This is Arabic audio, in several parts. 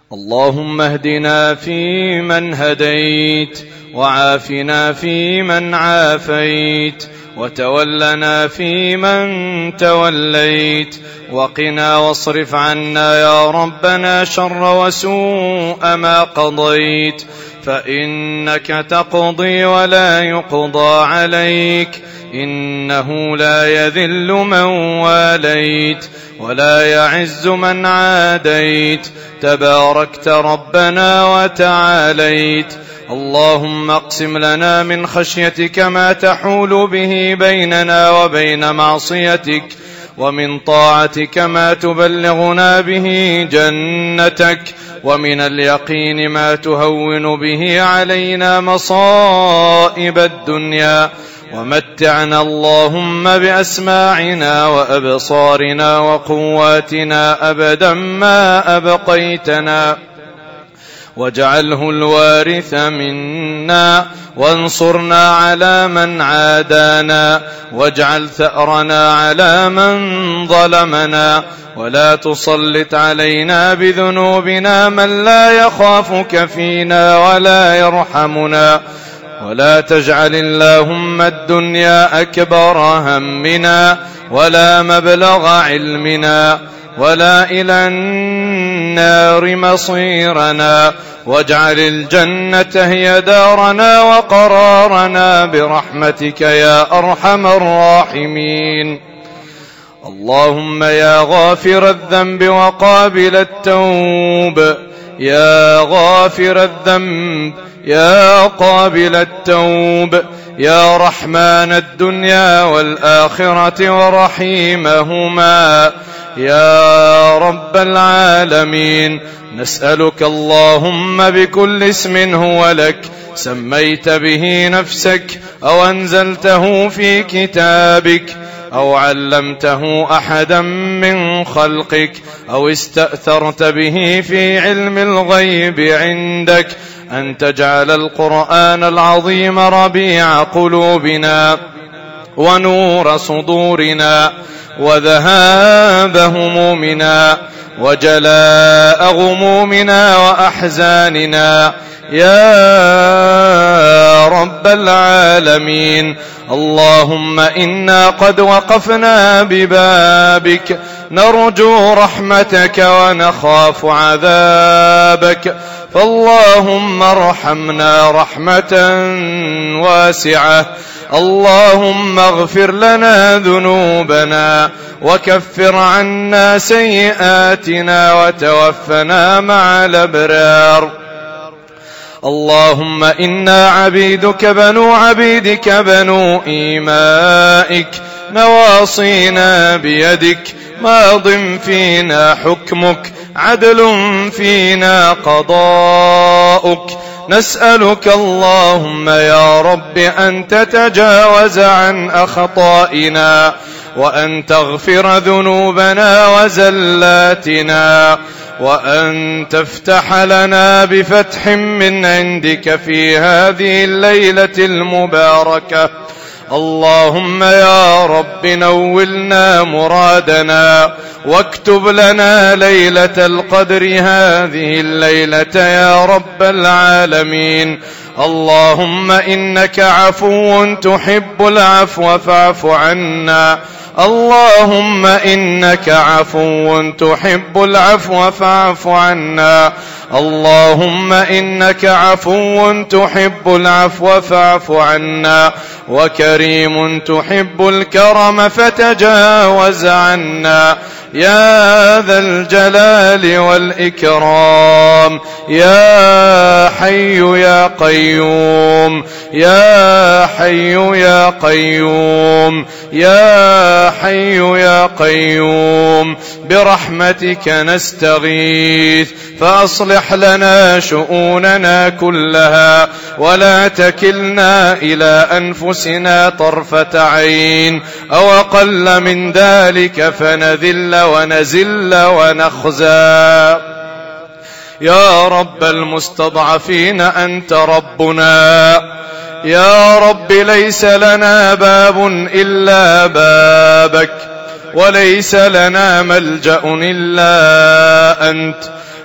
اللهم اهدنا فيمن هديت، وعافنا فيمن عافيت، وتولنا فيمن توليت، وقنا واصرف عنا يا ربنا شر وسوء ما قضيت، فإنك تقضي ولا يقضى عليك، إنه لا يذل من واليت ولا يعز من عاديت، تباركت ربنا وتعاليت. اللهم اقسم لنا من خشيتك ما تحول به بيننا وبين معصيتك، ومن طاعتك ما تبلغنا به جنتك، ومن اليقين ما تهون به علينا مصائب الدنيا، ومتعنا اللهم بأسماعنا وأبصارنا وقواتنا أبدا ما أبقيتنا، واجعله الوارث منا، وانصرنا على من عادانا، واجعل ثأرنا على من ظلمنا، ولا تسلط علينا بذنوبنا من لا يخافك فينا ولا يرحمنا، ولا تجعل اللهم الدنيا أكبر همنا، ولا مبلغ علمنا، ولا إلى النار مصيرنا، واجعل الجنة هي دارنا وقرارنا برحمتك يا أرحم الراحمين. اللهم يا غافر الذنب وقابل التوب، يا غافر الذنب يا قابل التوب، يا رحمن الدنيا والآخرة ورحيمهما، يا رب العالمين، نسألك اللهم بكل اسم هو لك سميت به نفسك، أو أنزلته في كتابك، أو علمته أحدا من خلقك، أو استأثرت به في علم الغيب عندك، أن تجعل القرآن العظيم ربيع قلوبنا، ونور صدورنا، وذهاب همومنا، وجلاء غمومنا وأحزاننا، يا رب العالمين. اللهم إنا قد وقفنا ببابك نرجو رحمتك ونخاف عذابك، فاللهم ارحمنا رحمة واسعة. اللهم اغفر لنا ذنوبنا، وكفر عنا سيئاتنا، وتوفنا مع الأبرار. اللهم إنا عبيدك بنو عبيدك بنو إيمائك، نواصينا بيدك، ماض فينا حكمك، عدل فينا قضاؤك. نسألك اللهم يا رب أن تتجاوز عن أخطائنا، وأن تغفر ذنوبنا وزلاتنا، وأن تفتح لنا بفتح من عندك في هذه الليلة المباركة. اللهم يا رب نولنا مرادنا، واكتب لنا ليلة القدر هذه الليلة يا رب العالمين. اللهم إنك عفو تحب العفو فاعف عنا. اللهم إنك عفو تحب العفو فاعف عنا. اللهم إنك عفو تحب العفو فاعف عنا، وكريم تحب الكرم فتجاوز عنا، يا ذا الجلال والإكرام، يا حي يا قيوم، يا حي يا قيوم، يا حي يا قيوم، برحمتك نستغيث، فأصلح لنا شؤوننا كلها، ولا تكلنا إلى أنفسنا طرفة عين أو أقل من ذلك، فنذل ونزل ونخزى. يا رب المستضعفين أنت ربنا، يا رب ليس لنا باب إلا بابك، وليس لنا ملجأ إلا أنت،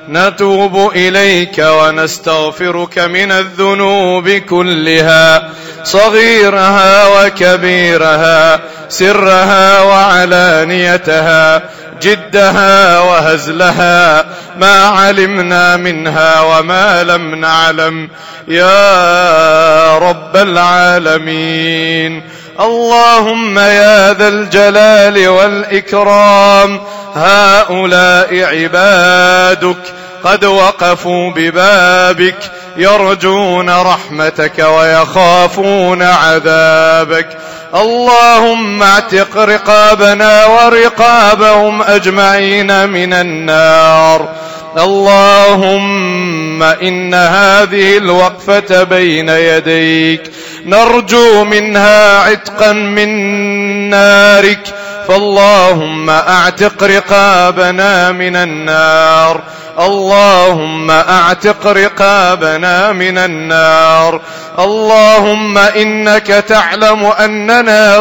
نتوب إليك ونستغفرك من الذنوب كلها، صغيرها وكبيرها، سرها وعلانيتها، جدها وهزلها، ما علمنا منها وما لم نعلم، يا رب العالمين. اللهم يا ذا الجلال والإكرام، هؤلاء عبادك قد وقفوا ببابك يرجون رحمتك ويخافون عذابك. اللهم اعتق رقابنا ورقابهم أجمعين من النار. اللهم إن هذه الوقفة بين يديك نرجو منها عتقا من نارك، فاللهم اعتق رقابنا من النار. اللهم اعتق رقابنا من النار. اللهم إنك تعلم أننا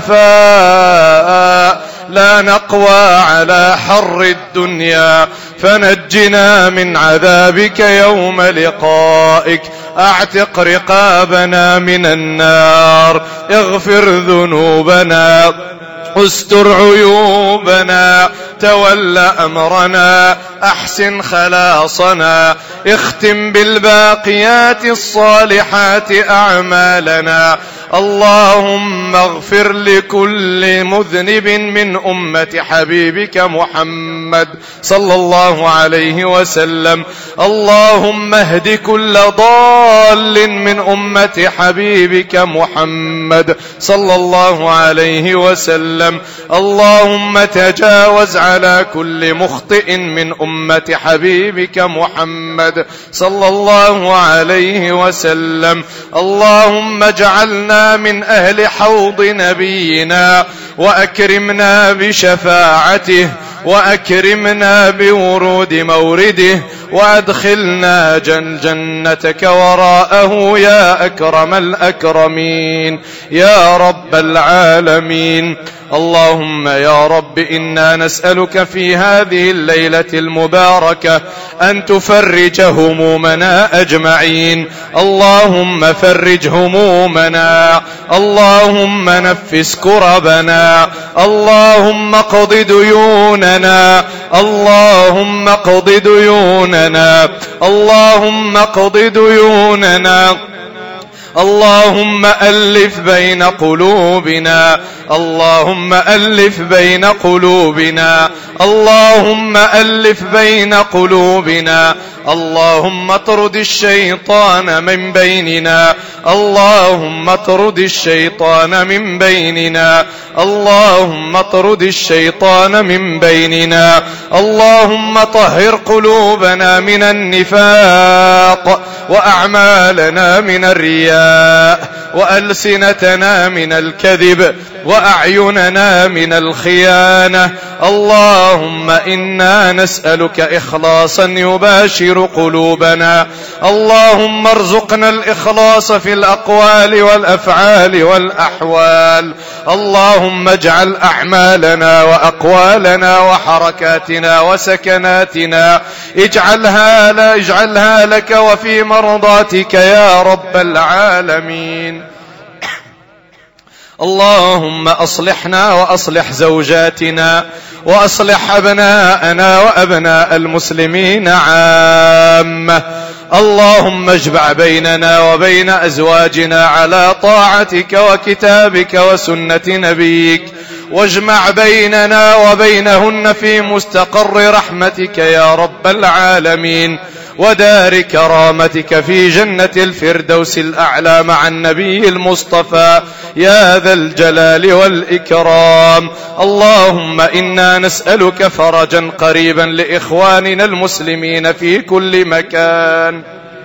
ضعفاء لا نقوى على حر الدنيا، فنجنا من عذابك يوم لقائك. اعتق رقابنا من النار، اغفر ذنوبنا، استر عيوبنا، تول أمرنا، أحسن خلاصنا، اختم بالباقيات الصالحات أعمالنا. اللهم اغفر لكل مذنب من أمة حبيبك محمد صلى الله عليه وسلم. اللهم اهد كل ضال من أمة حبيبك محمد صلى الله عليه وسلم. اللهم تجاوز على كل مخطئ من أمة حبيبك محمد صلى الله عليه وسلم. اللهم اجعلنا من أهل حوض نبينا، وأكرمنا بشفاعته، وأكرمنا بورود مورده، وأدخلنا جنتك وراءه يا أكرم الأكرمين يا رب العالمين. اللهم يا رب إنا نسألك في هذه الليلة المباركة أن تفرج همومنا أجمعين. اللهم فرج همومنا، اللهم نفس كربنا، اللهم اقض ديوننا، اللهم اقض ديوننا، اللهم اقض ديوننا. اللهم ألف بين قلوبنا، اللهم ألف بين قلوبنا، اللهم ألف بين قلوبنا. اللهم اطرد الشيطان من بيننا، اللهم اطرد الشيطان من بيننا، اللهم اطرد الشيطان من بيننا. اللهم طهر قلوبنا من النفاق، وأعمالنا من الرياء، وألسنتنا من الكذب، وأعيننا من الخيانة. اللهم إنا نسألك إخلاصا يباشر قلوبنا. اللهم ارزقنا الإخلاص في الأقوال والأفعال والأحوال. اللهم اجعل أعمالنا وأقوالنا وحركاتنا وسكناتنا اجعلها لك وفي مرضاتك يا رب العالمين. اللهم أصلحنا وأصلح زوجاتنا، وأصلح أبناءنا وأبناء المسلمين عامة. اللهم اجمع بيننا وبين أزواجنا على طاعتك وكتابك وسنة نبيك، واجمع بيننا وبينهن في مستقر رحمتك يا رب العالمين، ودار كرامتك في جنة الفردوس الأعلى مع النبي المصطفى يا ذا الجلال والإكرام. اللهم إنا نسألك فرجا قريبا لإخواننا المسلمين في كل مكان.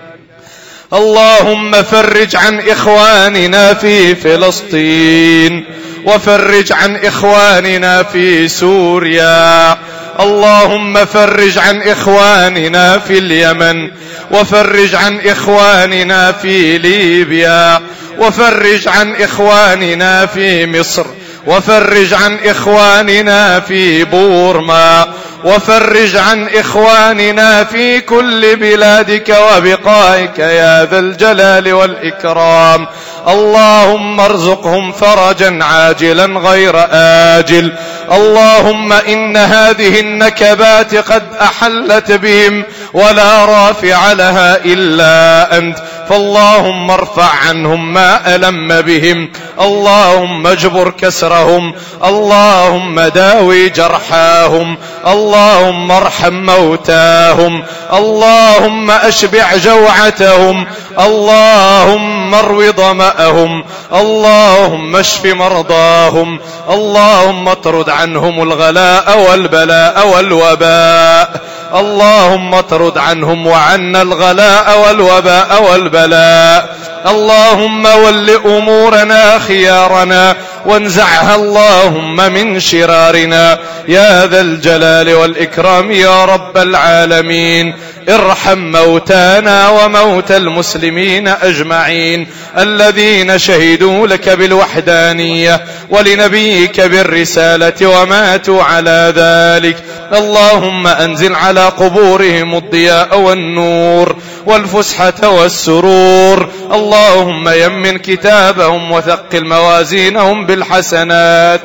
اللهم فرج عن إخواننا في فلسطين، وفرج عن إخواننا في سوريا. اللهم فرج عن إخواننا في اليمن، وفرج عن إخواننا في ليبيا، وفرج عن إخواننا في مصر، وفرج عن إخواننا في بورما، وفرج عن إخواننا في كل بلادك وبقائك يا ذا الجلال والإكرام. اللهم ارزقهم فرجا عاجلا غير آجل. اللهم إن هذه النكبات قد أحلت بهم ولا رافع لها إلا أنت، فاللهم ارفع عنهم ما ألم بهم، اللهم اجبر كسرهم، اللهم داوي جرحاهم، اللهم ارحم موتاهم، اللهم أشبع جوعتهم، اللهم ارو ظمأهم، اللهم اشف مرضاهم، اللهم اطرد عنهم الغلاء والبلاء والوباء، اللهم اطرد عنهم وعنا الغلاء والوباء والبلاء. اللهم ول أمورنا خيارنا وانزعها اللهم من شرارنا يا ذا الجلال والإكرام يا رب العالمين. ارحم موتانا وموتى المسلمين أجمعين الذين شهدوا لك بالوحدانية ولنبيك بالرسالة وماتوا على ذلك. اللهم أنزل على قبورهم الضياء والنور والفسحة والسرور. اللهم يمن كتابهم وثقل موازينهم بالحسنات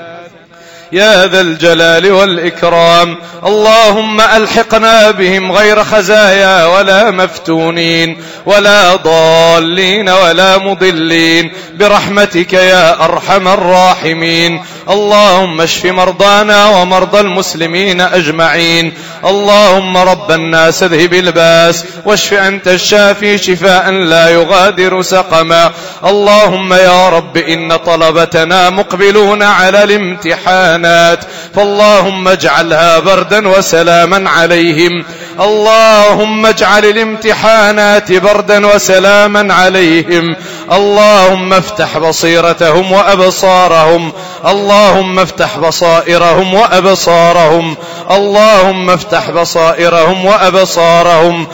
يا ذا الجلال والإكرام. اللهم ألحقنا بهم غير خزايا ولا مفتونين ولا ضالين ولا مضلين برحمتك يا أرحم الراحمين. اللهم اشف مرضانا ومرضى المسلمين أجمعين. اللهم رب الناس اذهب الباس واشف أنت الشافي شفاء لا يغادر سقما. اللهم يا رب إن طلبتنا مقبلون على الامتحانات، فاللهم اجعلها بردا وسلاما عليهم. اللهم اجعل الامتحانات بردا وسلاما عليهم. اللهم افتح بصيرتهم وأبصارهم، اللهم افتح بصائرهم وأبصارهم، اللهم افتح بصائرهم وأبصارهم.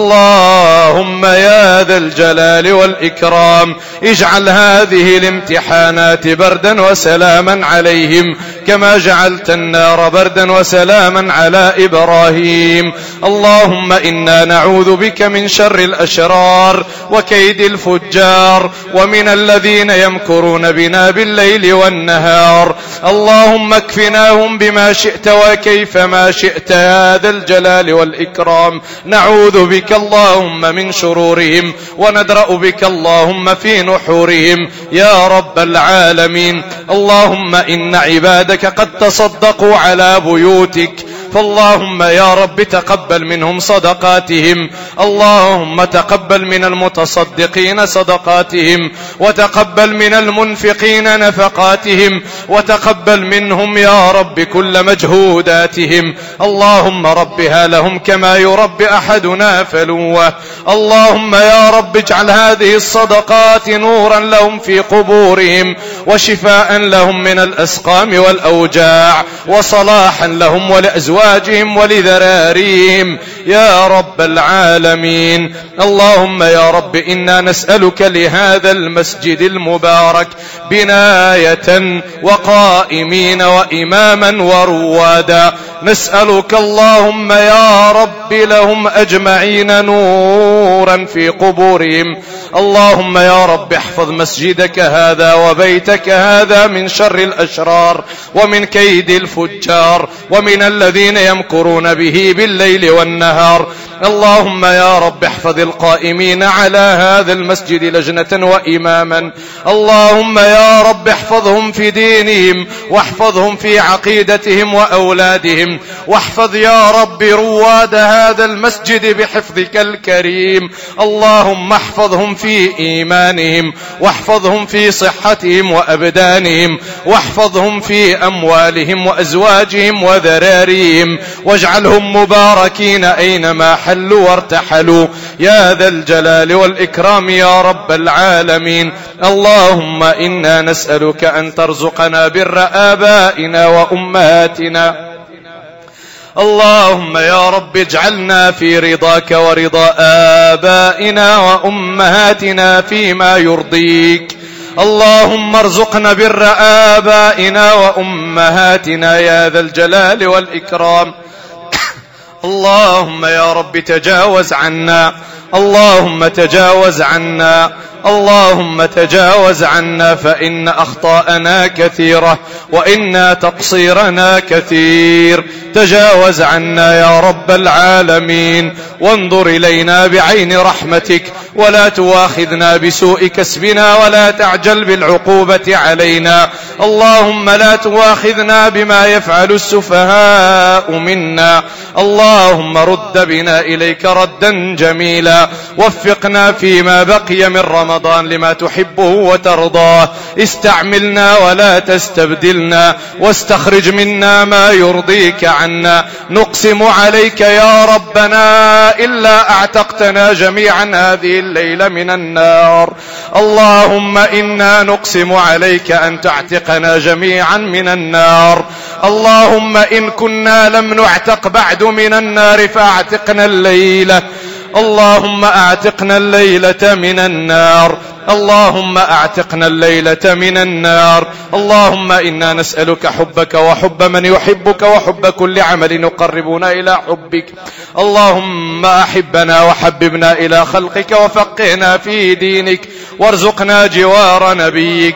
اللهم يا ذا الجلال والإكرام اجعل هذه الامتحانات بردا وسلاما عليهم كما جعلت النار بردا وسلاما على إبراهيم. اللهم إنا نعوذ بك من شر الأشرار وكيد الفجار ومن الذين يمكرون بنا بالليل والنهار. اللهم اكفناهم بما شئت وكيف ما شئت يا ذا الجلال والإكرام. نعوذ بك اللهم من شرورهم وندرأ بك اللهم في نحورهم يا رب العالمين. اللهم إن عبادك قد تصدقوا على بيوتك، فاللهم يا رب تقبل منهم صدقاتهم. اللهم تقبل من المتصدقين صدقاتهم، وتقبل من المنفقين نفقاتهم، وتقبل منهم يا رب كل مجهوداتهم. اللهم ربها لهم كما يربي أحدنا فلوه. اللهم يا رب اجعل هذه الصدقات نورا لهم في قبورهم وشفاء لهم من الأسقام والأوجاع وصلاحا لهم ولأزواجهم ولذراريهم يا رب العالمين. اللهم يا رب إنا نسألك لهذا المسجد المبارك بناية وقائمين وإماما وروادا. نسألك اللهم يا رب لهم أجمعين نورا في قبورهم. اللهم يا رب احفظ مسجدك هذا وبيتك هذا من شر الأشرار ومن كيد الفجار ومن الذين يمكرون به بالليل والنهار. اللهم يا رب احفظ القائمين على هذا المسجد لجنة وإماما. اللهم يا رب احفظهم في دينهم واحفظهم في عقيدتهم وأولادهم، واحفظ يا رب رواد هذا المسجد بحفظك الكريم. اللهم احفظهم في إيمانهم، واحفظهم في صحتهم وأبدانهم، واحفظهم في أموالهم وأزواجهم وذراريهم، واجعلهم مباركين أينما حلوا وارتحلوا يا ذا الجلال والإكرام يا رب العالمين. اللهم إنا نسألك أن ترزقنا بر آبائنا وأمهاتنا. اللهم يا رب اجعلنا في رضاك ورضا آبائنا وأمهاتنا فيما يرضيك. اللهم ارزقنا بر آبائنا وأمهاتنا يا ذا الجلال والإكرام. اللهم يا رب تجاوز عنا، اللهم تجاوز عنا، اللهم تجاوز عنا، فإن أخطاءنا كثيرة وإن تقصيرنا كثير. تجاوز عنا يا رب العالمين، وانظر إلينا بعين رحمتك، ولا تواخذنا بسوء كسبنا، ولا تعجل بالعقوبة علينا. اللهم لا تواخذنا بما يفعل السفهاء منا. اللهم رد بنا إليك ردا جميلا، وفقنا فيما بقي من رمضان لما تحبه وترضاه. استعملنا ولا تستبدلنا، واستخرج منا ما يرضيك عنا. نقسم عليك يا ربنا إلا أعتقتنا جميعا هذه الليلة من النار. اللهم إنا نقسم عليك أن تعتقنا جميعا من النار. اللهم إن كنا لم نعتق بعد من النار فاعتقنا الليلة. اللهم اعتقنا الليلة من النار، اللهم اعتقنا الليلة من النار. اللهم إنا نسألك حبك وحب من يحبك وحب كل عمل يقربنا إلى حبك. اللهم أحبنا وحببنا إلى خلقك وفقهنا في دينك، وارزقنا جوار نبيك.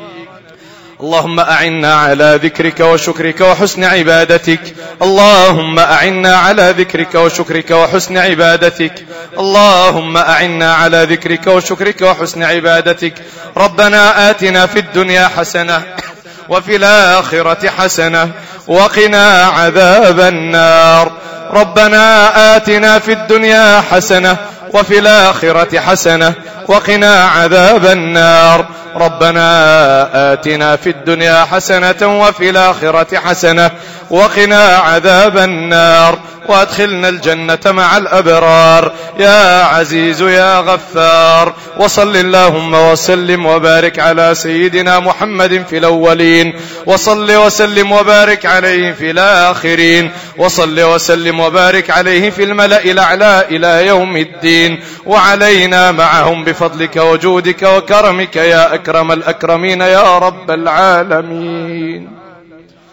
اللهم أعنا على ذكرك وشكرك وحسن عبادتك. اللهم أعنا على ذكرك وشكرك وحسن عبادتك. اللهم أعنا على ذكرك وشكرك وحسن عبادتك. ربنا آتنا في الدنيا حسنة وفي الآخرة حسنة وقنا عذاب النار. ربنا آتنا في الدنيا حسنة وفي الآخرة حسنة وقنا عذاب النار. ربنا آتنا في الدنيا حسنة وفي الآخرة حسنة وقنا عذاب النار، وادخلنا الجنة مع الأبرار يا عزيز يا غفار. وصل اللهم وسلم وبارك على سيدنا محمد في الأولين، وصل وسلم وبارك عليه في الآخرين، وصل وسلم وبارك عليه في الملأ الأعلى إلى يوم الدين، وعلينا معهم بفضلك وجودك وكرمك يا أكرم الأكرمين يا رب العالمين.